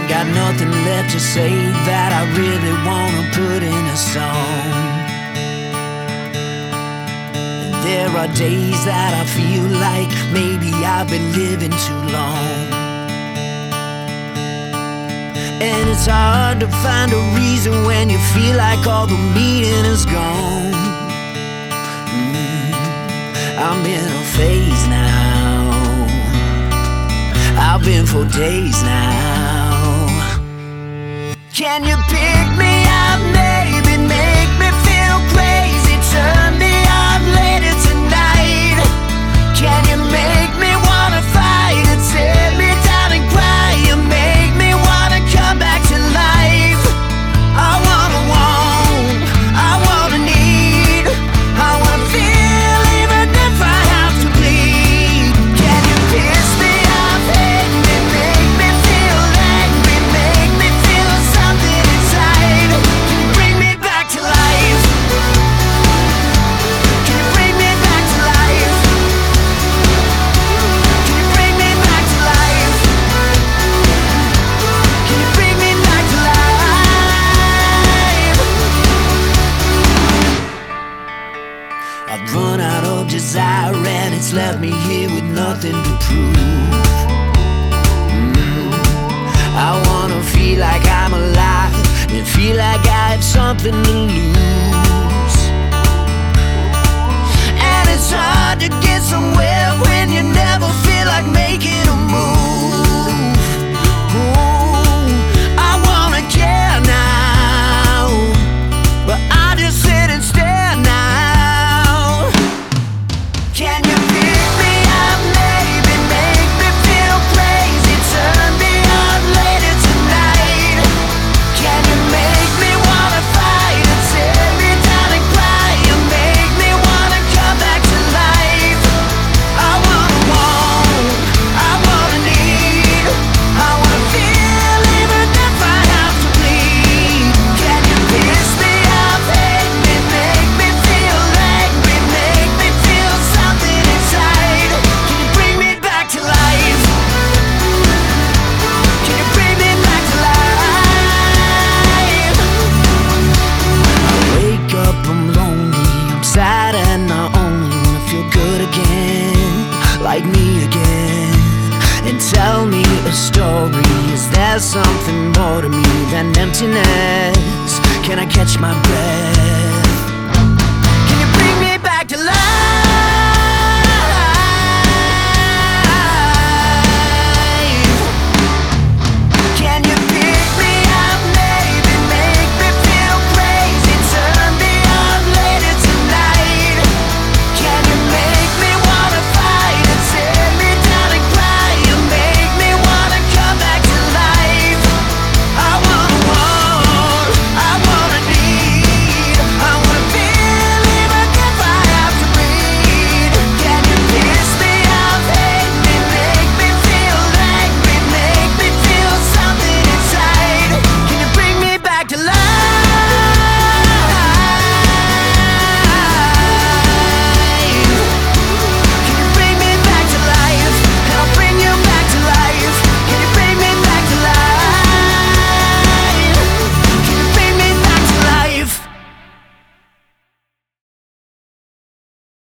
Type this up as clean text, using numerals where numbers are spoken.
I've got nothing left to say that I really wanna put in a song. And there are days that I feel like maybe I've been living too long. And it's hard to find a reason when you feel like all the meaning is gone. I'm in a phase now. I've been for days now. Can you pick me up, maybe make me feel crazy, turn me on later tonight? Can you make me wanna fight and tear me down and cry? You make me wanna come back to life. I wanna want, I wanna need, I wanna feel even if I have to bleed. Can you piss me off, hate me, make me feel angry, make me feel something inside? Can you bring me back to life? Can you bring me back to life? Can you bring me back to life? Can you bring me back to life? I've run out of desire and it's left me here with nothing to prove. I wanna feel like I'm alive and feel like I have something to lose. And it's hard to get somewhere when you never feel like making a move. Ooh, I wanna care now, but I just sit and stare now. Can you pick me up, maybe make me feel crazy, turn me on later tonight? Can you make me wanna fight and tear me down and cry? You make me wanna come back to life. I wanna want, I wanna need, I wanna feel even if I have to bleed. Can you piss me off, hate me, make me feel angry, make me feel something inside? Can you bring me back to life? Can you bring me back to life? I wake up, I'm lonely, I'm sad and not only wanna feel good again, like me again. And tell me a story, is there something more to me than emptiness? Can I catch my breath?